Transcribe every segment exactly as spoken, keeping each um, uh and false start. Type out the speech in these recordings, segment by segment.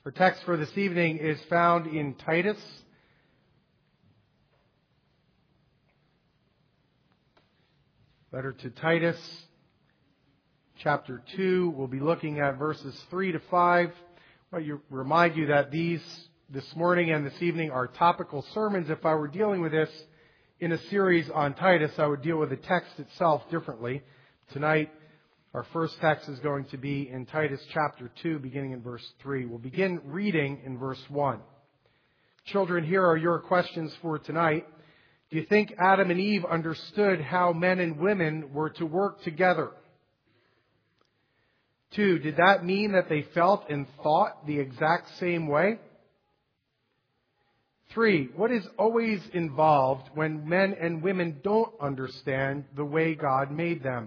Our text for this evening is found in Titus. Letter to Titus, chapter two. We'll be looking at verses three to five. Well, you remind you that these, this morning and this evening, are topical sermons. If I were dealing with this in a series on Titus, I would deal with the text itself differently. Tonight, our first text is going to be in Titus chapter two, beginning in verse three. We'll begin reading in verse one. Children, here are your questions for tonight. Do you think Adam and Eve understood how men and women were to work together? Two, did that mean that they felt and thought the exact same way? Three, what is always involved when men and women don't understand the way God made them?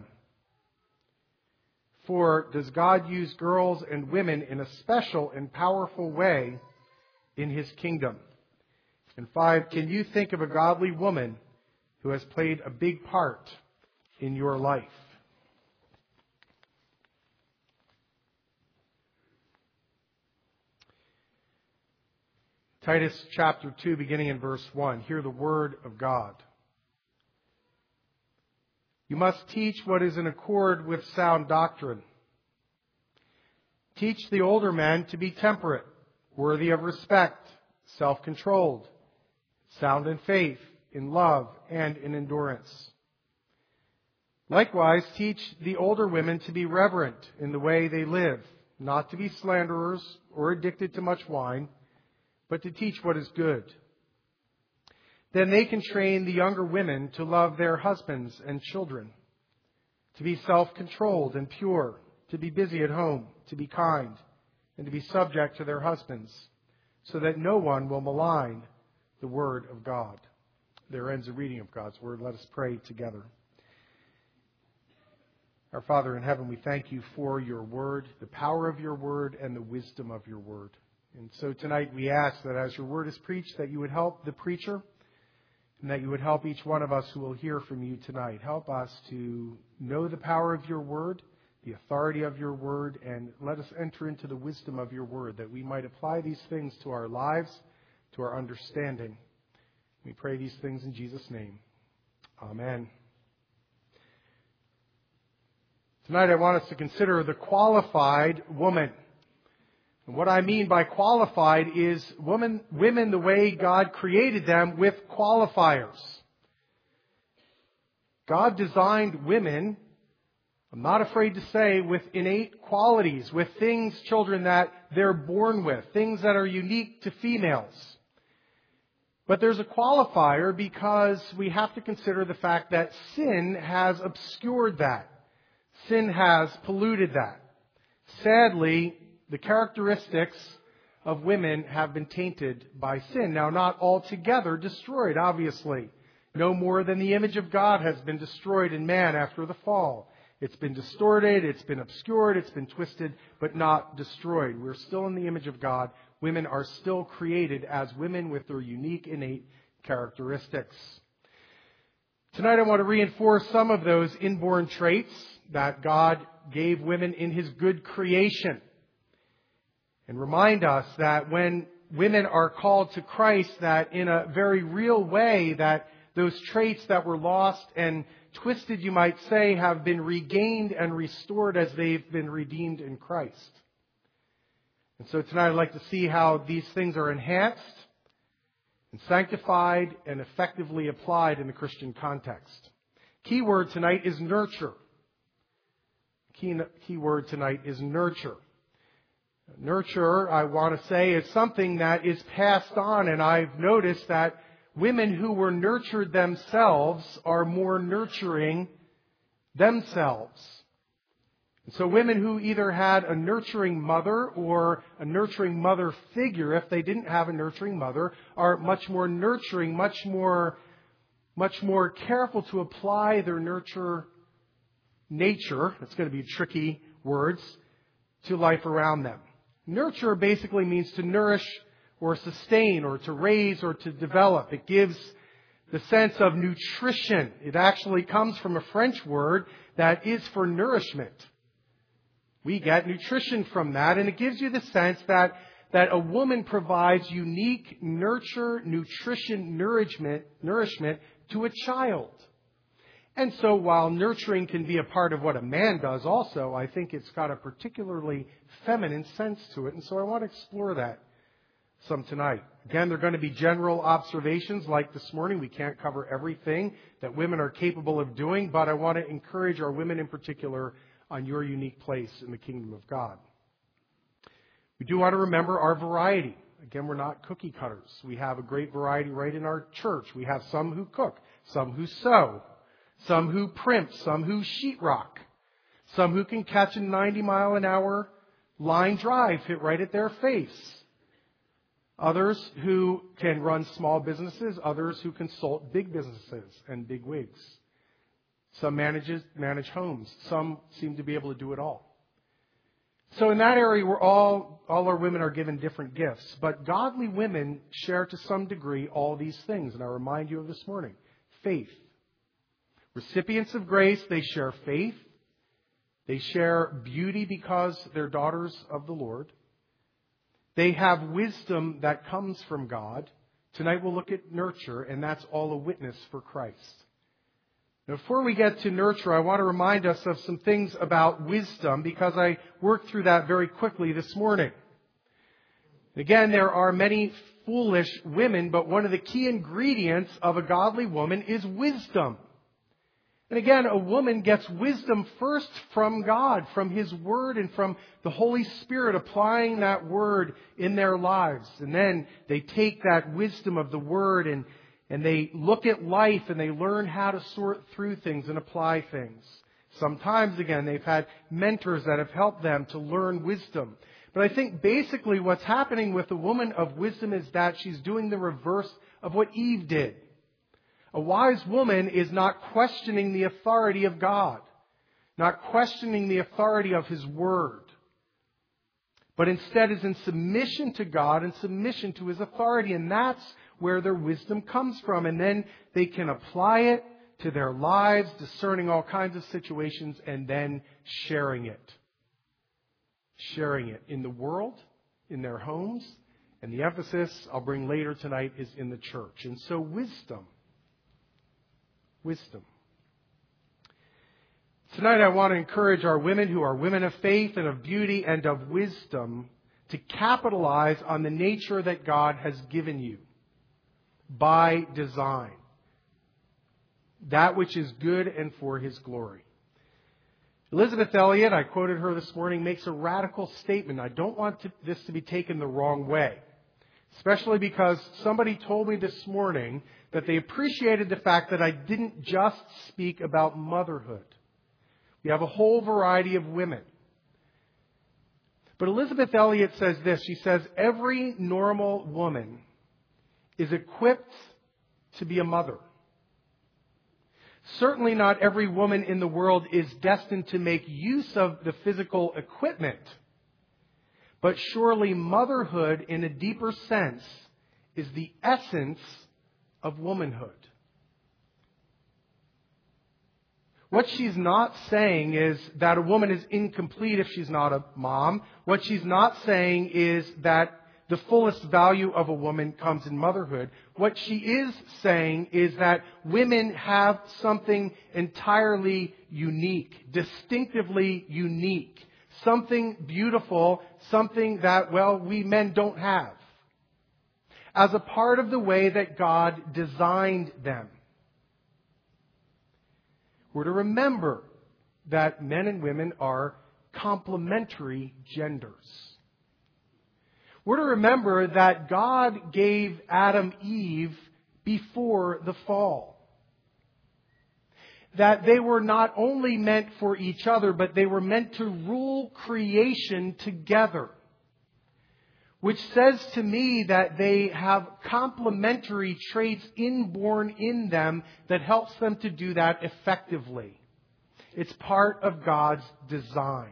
Four, does God use girls and women in a special and powerful way in His kingdom? And five, can you think of a godly woman who has played a big part in your life? Titus chapter two, beginning in verse one. Hear the word of God. You must teach what is in accord with sound doctrine. Teach the older men to be temperate, worthy of respect, self-controlled, sound in faith, in love, and in endurance. Likewise, teach the older women to be reverent in the way they live, not to be slanderers or addicted to much wine, but to teach what is good. Then they can train the younger women to love their husbands and children, to be self-controlled and pure, to be busy at home, to be kind, and to be subject to their husbands, so that no one will malign the word of God. There ends the reading of God's word. Let us pray together. Our Father in heaven, we thank you for your word, the power of your word, and the wisdom of your word. And so tonight we ask that as your word is preached, that you would help the preacher, and that you would help each one of us who will hear from you tonight. Help us to know the power of your word, the authority of your word, and let us enter into the wisdom of your word, that we might apply these things to our lives, to our understanding. We pray these things in Jesus' name. Amen. Tonight I want us to consider the qualified woman. And what I mean by qualified is women, women the way God created them with qualifiers. God designed women, I'm not afraid to say, with innate qualities, with things, children, that they're born with, things that are unique to females. But there's a qualifier because we have to consider the fact that sin has obscured that. Sin has polluted that. Sadly, the characteristics of women have been tainted by sin. Now, not altogether destroyed, obviously. No more than the image of God has been destroyed in man after the fall. It's been distorted, it's been obscured, it's been twisted, but not destroyed. We're still in the image of God. Women are still created as women with their unique, innate characteristics. Tonight I want to reinforce some of those inborn traits that God gave women in His good creation. And remind us that when women are called to Christ, that in a very real way, that those traits that were lost and twisted, you might say, have been regained and restored as they've been redeemed in Christ. And so tonight I'd like to see how these things are enhanced and sanctified and effectively applied in the Christian context. Key word tonight is nurture. Key, key word tonight is nurture. Nurture, I want to say, is something that is passed on, and I've noticed that women who were nurtured themselves are more nurturing themselves. And so women who either had a nurturing mother or a nurturing mother figure, if they didn't have a nurturing mother, are much more nurturing, much more, much more careful to apply their nurture nature, it's going to be tricky words, to life around them. Nurture basically means to nourish or sustain or to raise or to develop. It gives the sense of nutrition. It actually comes from a French word that is for nourishment. We get nutrition from that, and it gives you the sense that that a woman provides unique nurture, nutrition, nourishment, nourishment to a child. And so while nurturing can be a part of what a man does also, I think it's got a particularly feminine sense to it. And so I want to explore that some tonight. Again, they're going to be general observations like this morning. We can't cover everything that women are capable of doing, but I want to encourage our women in particular on your unique place in the kingdom of God. We do want to remember our variety. Again, we're not cookie cutters. We have a great variety right in our church. We have some who cook, some who sew, some who primp, some who sheetrock, some who can catch a ninety mile an hour line drive hit right at their face. Others who can run small businesses, others who consult big businesses and big wigs. Some manages, manage homes. Some seem to be able to do it all. So in that area, we're all, all our women are given different gifts. But godly women share to some degree all these things. And I remind you of this morning. Faith. Recipients of grace, they share faith. They share beauty because they're daughters of the Lord. They have wisdom that comes from God. Tonight we'll look at nurture, and that's all a witness for Christ. Now, before we get to nurture, I want to remind us of some things about wisdom because I worked through that very quickly this morning. Again, there are many foolish women, but one of the key ingredients of a godly woman is wisdom. And again, a woman gets wisdom first from God, from His Word and from the Holy Spirit applying that Word in their lives. And then they take that wisdom of the Word and, and they look at life and they learn how to sort through things and apply things. Sometimes, again, they've had mentors that have helped them to learn wisdom. But I think basically what's happening with a woman of wisdom is that she's doing the reverse of what Eve did. A wise woman is not questioning the authority of God, not questioning the authority of His Word, but instead is in submission to God and submission to His authority. And that's where their wisdom comes from. And then they can apply it to their lives, discerning all kinds of situations and then sharing it. Sharing it in the world, in their homes. And the emphasis I'll bring later tonight is in the church. And so wisdom. Wisdom. Tonight I want to encourage our women who are women of faith and of beauty and of wisdom to capitalize on the nature that God has given you by design. That which is good and for His glory. Elizabeth Elliot, I quoted her this morning, makes a radical statement. I don't want to, this to be taken the wrong way. Especially because somebody told me this morning that they appreciated the fact that I didn't just speak about motherhood. We have a whole variety of women. But Elizabeth Elliot says this. She says, every normal woman is equipped to be a mother. Certainly not every woman in the world is destined to make use of the physical equipment. But surely motherhood, in a deeper sense, is the essence of womanhood. What she's not saying is that a woman is incomplete if she's not a mom. What she's not saying is that the fullest value of a woman comes in motherhood. What she is saying is that women have something entirely unique, distinctively unique. Something beautiful, something that, well, we men don't have. As a part of the way that God designed them. We're to remember that men and women are complementary genders. We're to remember that God gave Adam Eve before the fall. That they were not only meant for each other, but they were meant to rule creation together. Which says to me that they have complementary traits inborn in them that helps them to do that effectively. It's part of God's design.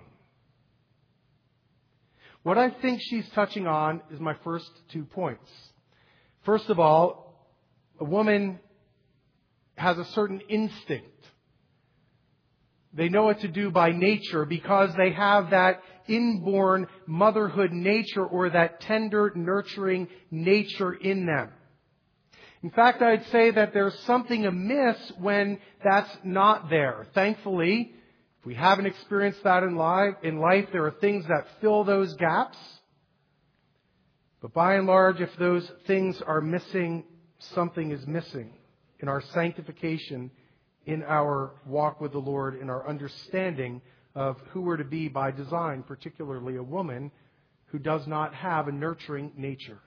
What I think she's touching on is my first two points. First of all, a woman has a certain instinct They know what to do by nature because they have that inborn motherhood nature or that tender, nurturing nature in them. In fact, I'd say that there's something amiss when that's not there. Thankfully, if we haven't experienced that in life, in life, there are things that fill those gaps. But by and large, if those things are missing, something is missing in our sanctification, in our walk with the Lord, in our understanding of who we're to be by design, particularly a woman who does not have a nurturing nature.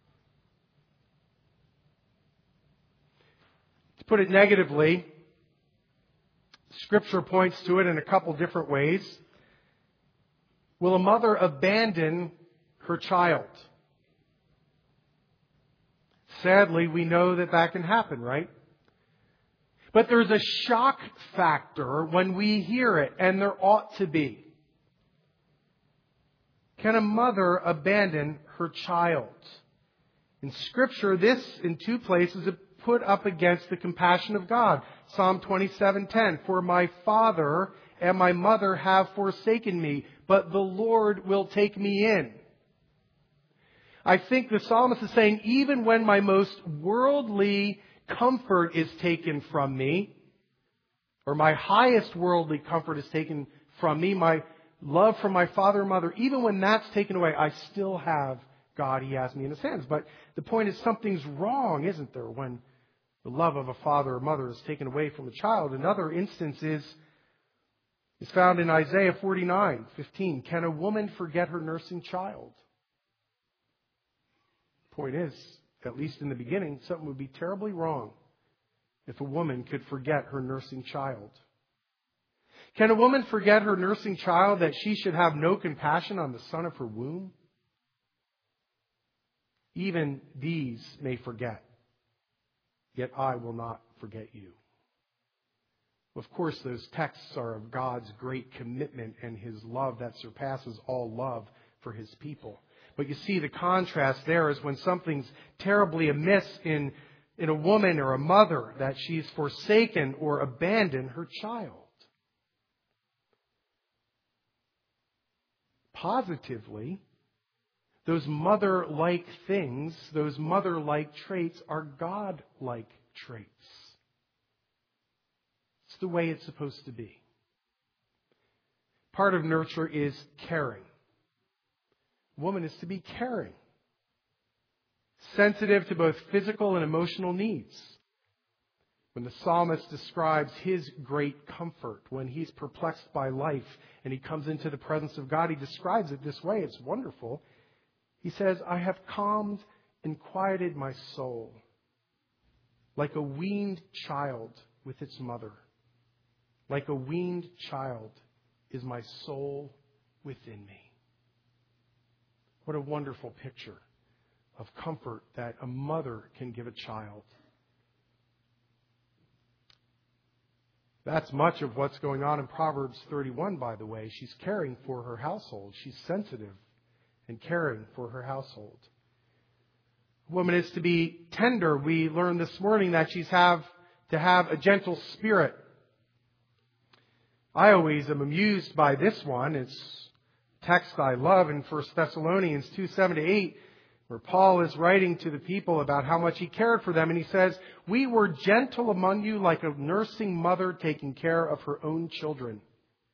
To put it negatively, Scripture points to it in a couple different ways. Will a mother abandon her child? Sadly, we know that that can happen, right? But there's a shock factor when we hear it, and there ought to be. Can a mother abandon her child? In Scripture, this, in two places, is put up against the compassion of God. Psalm twenty-seven ten, "For my father and my mother have forsaken me, but the Lord will take me in." I think the psalmist is saying, even when my most worldly comfort is taken from me, or my highest worldly comfort is taken from me, my love for my father and mother, even when that's taken away, I still have God. He has me in His hands. But the point is, something's wrong, isn't there, when the love of a father or mother is taken away from a child? Another instance is, is found in Isaiah forty-nine fifteen. Can a woman forget her nursing child? Point is, at least in the beginning, something would be terribly wrong if a woman could forget her nursing child. Can a woman forget her nursing child, that she should have no compassion on the son of her womb? Even these may forget, yet I will not forget you. Of course, those texts are of God's great commitment and His love that surpasses all love for His people. But you see, the contrast there is when something's terribly amiss in, in a woman or a mother, that she's forsaken or abandoned her child. Positively, those mother-like things, those mother-like traits are God-like traits. It's the way it's supposed to be. Part of nurture is caring. Woman is to be caring, sensitive to both physical and emotional needs. When the psalmist describes his great comfort when he's perplexed by life and he comes into the presence of God, he describes it this way. It's wonderful. He says, "I have calmed and quieted my soul like a weaned child with its mother. Like a weaned child is my soul within me." What a wonderful picture of comfort that a mother can give a child. That's much of what's going on in Proverbs thirty-one, by the way. She's caring for her household. She's sensitive and caring for her household. A woman is to be tender. We learned this morning that she's have to have a gentle spirit. I always am amused by this one. It's text I love in First Thessalonians two, seven to eight, where Paul is writing to the people about how much he cared for them. And he says, "We were gentle among you like a nursing mother taking care of her own children.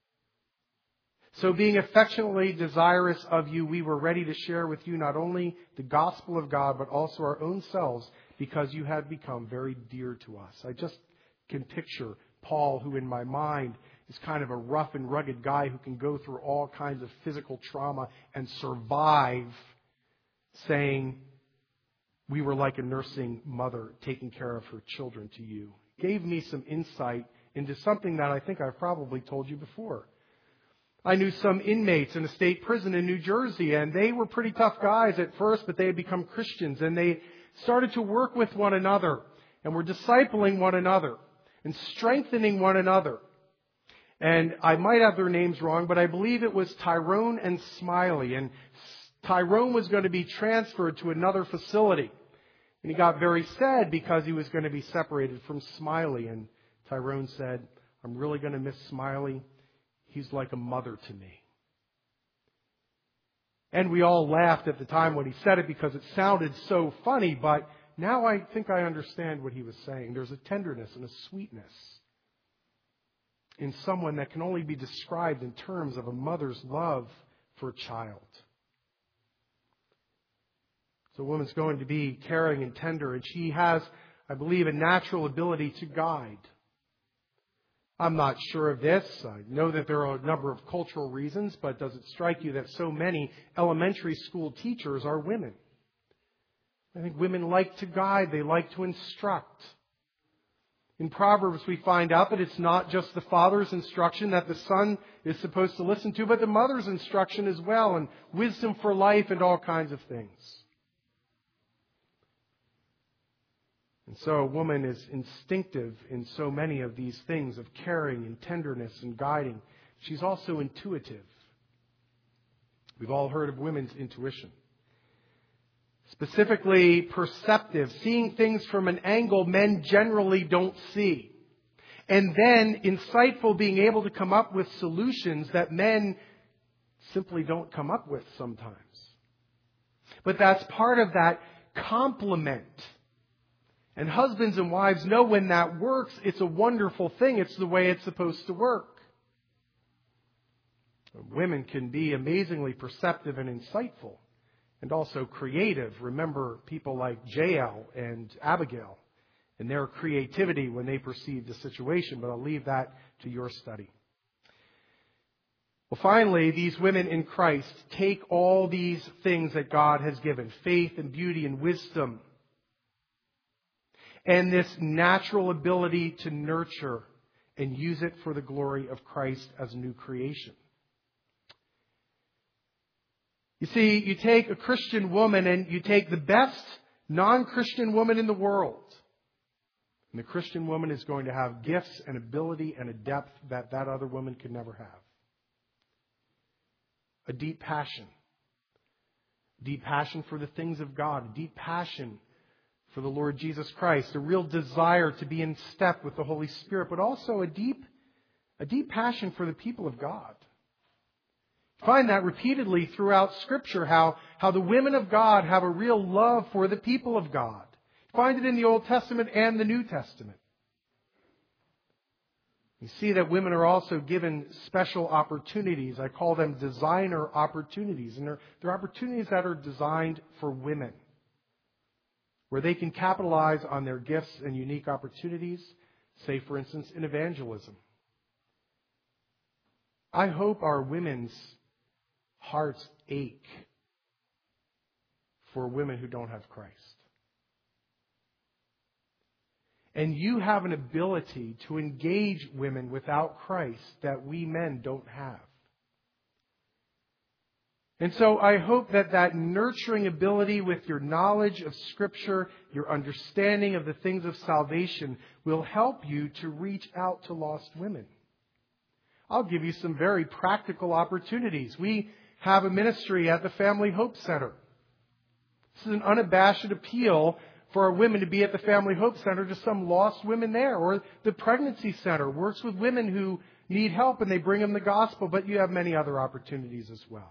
So being affectionately desirous of you, we were ready to share with you not only the gospel of God, but also our own selves, because you have become very dear to us." I just can picture Paul, who in my mind is kind of a rough and rugged guy who can go through all kinds of physical trauma and survive, saying, "We were like a nursing mother taking care of her children to you." Gave me some insight into something that I think I've probably told you before. I knew some inmates in a state prison in New Jersey, and they were pretty tough guys at first, but they had become Christians, and they started to work with one another, and were discipling one another, and strengthening one another. And I might have their names wrong, but I believe it was Tyrone and Smiley. And Tyrone was going to be transferred to another facility. And he got very sad because he was going to be separated from Smiley. And Tyrone said, I'm really going to miss Smiley. He's like a mother to me. And we all laughed at the time when he said it because it sounded so funny, but now I think I understand what he was saying. There's a tenderness and a sweetness in someone that can only be described in terms of a mother's love for a child. So a woman's going to be caring and tender, and she has, I believe, a natural ability to guide. I'm not sure of this. I know that there are a number of cultural reasons, but does it strike you that so many elementary school teachers are women? I think women like to guide. They like to instruct. In Proverbs, we find out that it's not just the father's instruction that the son is supposed to listen to, but the mother's instruction as well, and wisdom for life and all kinds of things. And so a woman is instinctive in so many of these things of caring and tenderness and guiding. She's also intuitive. We've all heard of women's intuition. Specifically perceptive, seeing things from an angle men generally don't see. And then insightful, being able to come up with solutions that men simply don't come up with sometimes. But that's part of that complement. And husbands and wives know when that works, it's a wonderful thing. It's the way it's supposed to work. Women can be amazingly perceptive and insightful and also creative. Remember people like Jael and Abigail and their creativity when they perceived a situation, but I'll leave that to your study. Well, finally, these women in Christ take all these things that God has given, faith and beauty and wisdom, and this natural ability to nurture and use it for the glory of Christ as a new creation. You see, you take a Christian woman and you take the best non-Christian woman in the world. And the Christian woman is going to have gifts and ability and a depth that that other woman could never have. A deep passion. Deep passion for the things of God. A deep passion for the Lord Jesus Christ. A real desire to be in step with the Holy Spirit. But also a deep, a deep passion for the people of God. Find that repeatedly throughout Scripture, how, how the women of God have a real love for the people of God. Find it in the Old Testament and the New Testament. You see that women are also given special opportunities. I call them designer opportunities. And they're, they're opportunities that are designed for women, where they can capitalize on their gifts and unique opportunities, say, for instance, in evangelism. I hope our women's hearts ache for women who don't have Christ. And you have an ability to engage women without Christ that we men don't have. And so I hope that that nurturing ability with your knowledge of Scripture, your understanding of the things of salvation, will help you to reach out to lost women. I'll give you some very practical opportunities. We have a ministry at the Family Hope Center. This is an unabashed appeal for our women to be at the Family Hope Center to some lost women there. Or the Pregnancy Center works with women who need help and they bring them the gospel, but you have many other opportunities as well.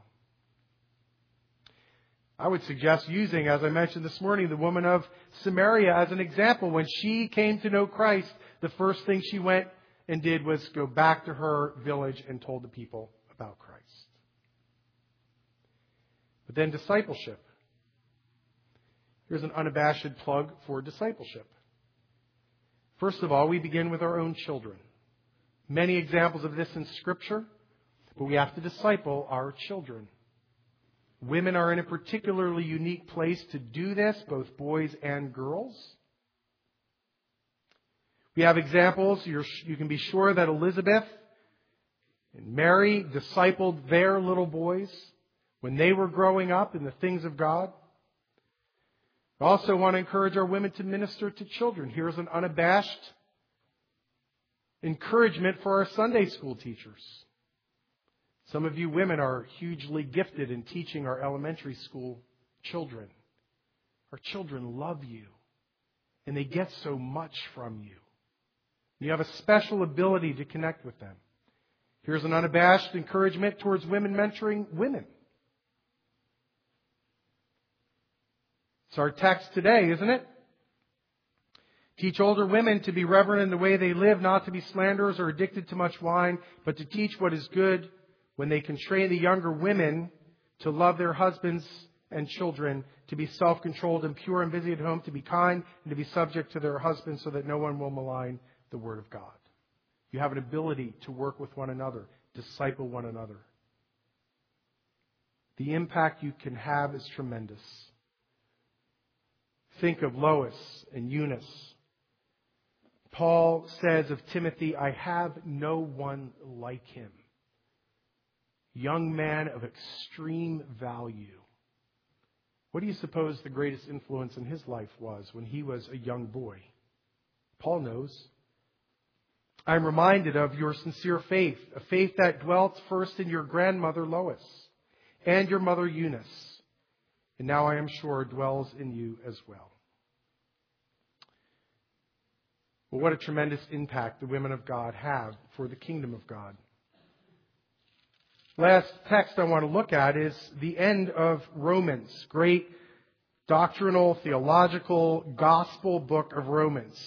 I would suggest using, as I mentioned this morning, the woman of Samaria as an example. When she came to know Christ, the first thing she went and did was go back to her village and told the people about Christ. But then discipleship. Here's an unabashed plug for discipleship. First of all, we begin with our own children. Many examples of this in Scripture, but we have to disciple our children. Women are in a particularly unique place to do this, both boys and girls. We have examples. You're, you can be sure that Elizabeth and Mary discipled their little boys when they were growing up in the things of God. I also want to encourage our women to minister to children. Here's an unabashed encouragement for our Sunday school teachers. Some of you women are hugely gifted in teaching our elementary school children. Our children love you, and they get so much from you. You have a special ability to connect with them. Here's an unabashed encouragement towards women mentoring women. It's our text today, isn't it? Teach older women to be reverent in the way they live, not to be slanderers or addicted to much wine, but to teach what is good, when they can train the younger women to love their husbands and children, to be self-controlled and pure and busy at home, to be kind and to be subject to their husbands so that no one will malign the Word of God. You have an ability to work with one another, disciple one another. The impact you can have is tremendous. Think of Lois and Eunice. Paul says of Timothy, I have no one like him. Young man of extreme value. What do you suppose the greatest influence in his life was when he was a young boy? Paul knows. I'm reminded of your sincere faith, a faith that dwelt first in your grandmother Lois and your mother Eunice, and now I am sure dwells in you as well. Well, what a tremendous impact the women of God have for the kingdom of God. Last text I want to look at is the end of Romans, great doctrinal, theological, gospel book of Romans.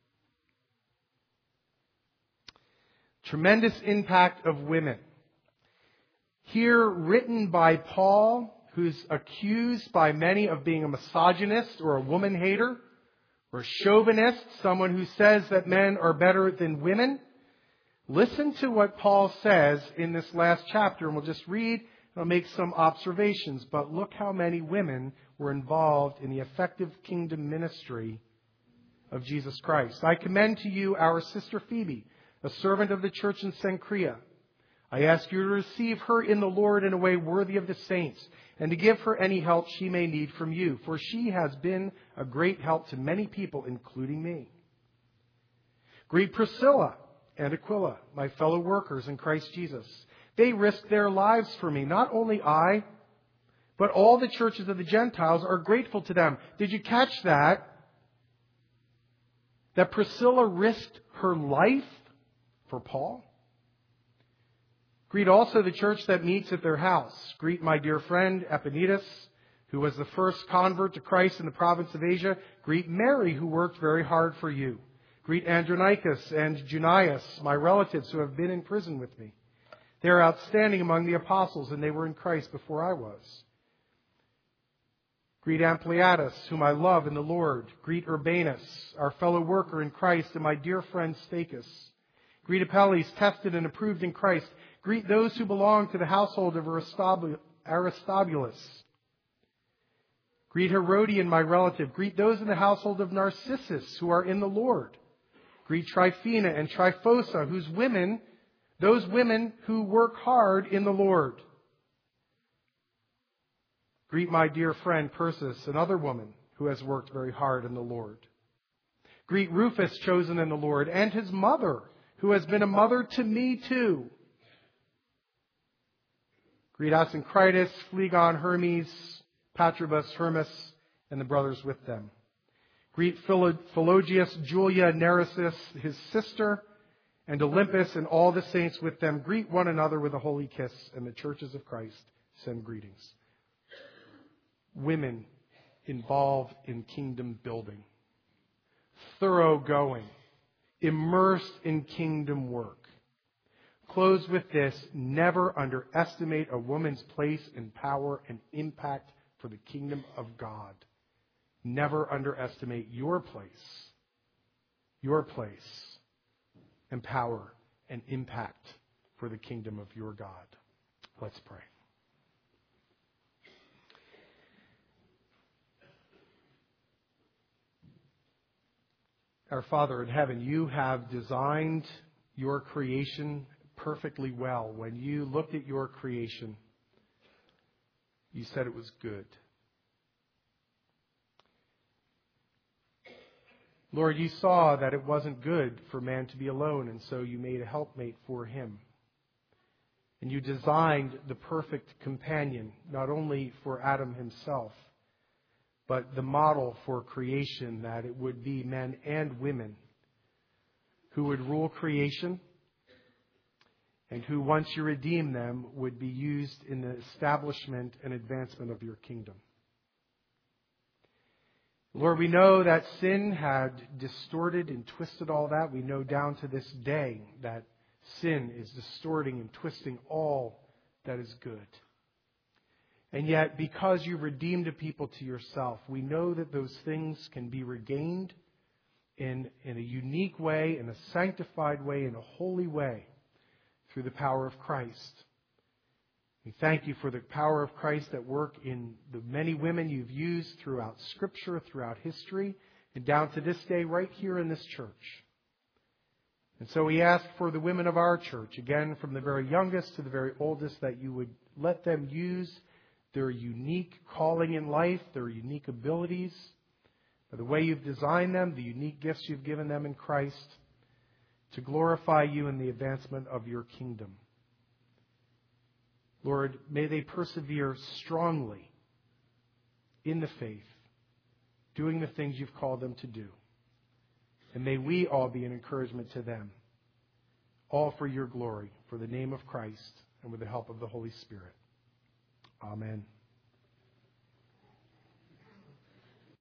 Tremendous impact of women. Here written by Paul, who's accused by many of being a misogynist or a woman hater or a chauvinist, someone who says that men are better than women. Listen to what Paul says in this last chapter, and we'll just read and I'll make some observations. But look how many women were involved in the effective kingdom ministry of Jesus Christ. I commend to you our sister Phoebe, a servant of the church in Cenchrea. I ask you to receive her in the Lord in a way worthy of the saints, and to give her any help she may need from you, for she has been a great help to many people, including me. Greet Priscilla and Aquila, my fellow workers in Christ Jesus. They risked their lives for me. Not only I, but all the churches of the Gentiles are grateful to them. Did you catch that? That Priscilla risked her life for Paul? Greet also the church that meets at their house. Greet my dear friend Epaenetus, who was the first convert to Christ in the province of Asia. Greet Mary, who worked very hard for you. Greet Andronicus and Junias, my relatives who have been in prison with me. They are outstanding among the apostles, and they were in Christ before I was. Greet Ampliatus, whom I love in the Lord. Greet Urbanus, our fellow worker in Christ, and my dear friend Stachys. Greet Apelles, tested and approved in Christ. Greet those who belong to the household of Aristobulus. Greet Herodian, my relative. Greet those in the household of Narcissus, who are in the Lord. Greet Tryphena and Tryphosa, whose women, those women who work hard in the Lord. Greet my dear friend Persis, another woman who has worked very hard in the Lord. Greet Rufus, chosen in the Lord, and his mother, who has been a mother to me too. Greet Asyncritus, Phlegon, Hermes, Patrobus, Hermas, and the brothers with them. Greet Philologius, Julia, Neresis, his sister, and Olympus, and all the saints with them. Greet one another with a holy kiss, and the churches of Christ send greetings. Women involved in kingdom building, thoroughgoing, immersed in kingdom work. Close with this: never underestimate a woman's place and power and impact for the kingdom of God. Never underestimate your place, your place and power and impact for the kingdom of your God. Let's pray. Our Father in heaven, you have designed your creation perfectly well. When you looked at your creation, you said it was good. Lord, you saw that it wasn't good for man to be alone, and so you made a helpmate for him. And you designed the perfect companion, not only for Adam himself, but the model for creation, that it would be men and women who would rule creation, and who, once you redeem them, would be used in the establishment and advancement of your kingdom. Lord, we know that sin had distorted and twisted all that. We know down to this day that sin is distorting and twisting all that is good. And yet, because you redeemed a people to yourself, we know that those things can be regained in, in a unique way, in a sanctified way, in a holy way, through the power of Christ. We thank you for the power of Christ at work in the many women you've used throughout Scripture, throughout history, and down to this day right here in this church. And so we ask for the women of our church, again, from the very youngest to the very oldest, that you would let them use their unique calling in life, their unique abilities, the way you've designed them, the unique gifts you've given them in Christ, to glorify you in the advancement of your kingdom. Lord, may they persevere strongly in the faith, doing the things you've called them to do. And may we all be an encouragement to them, all for your glory, for the name of Christ, and with the help of the Holy Spirit. Amen.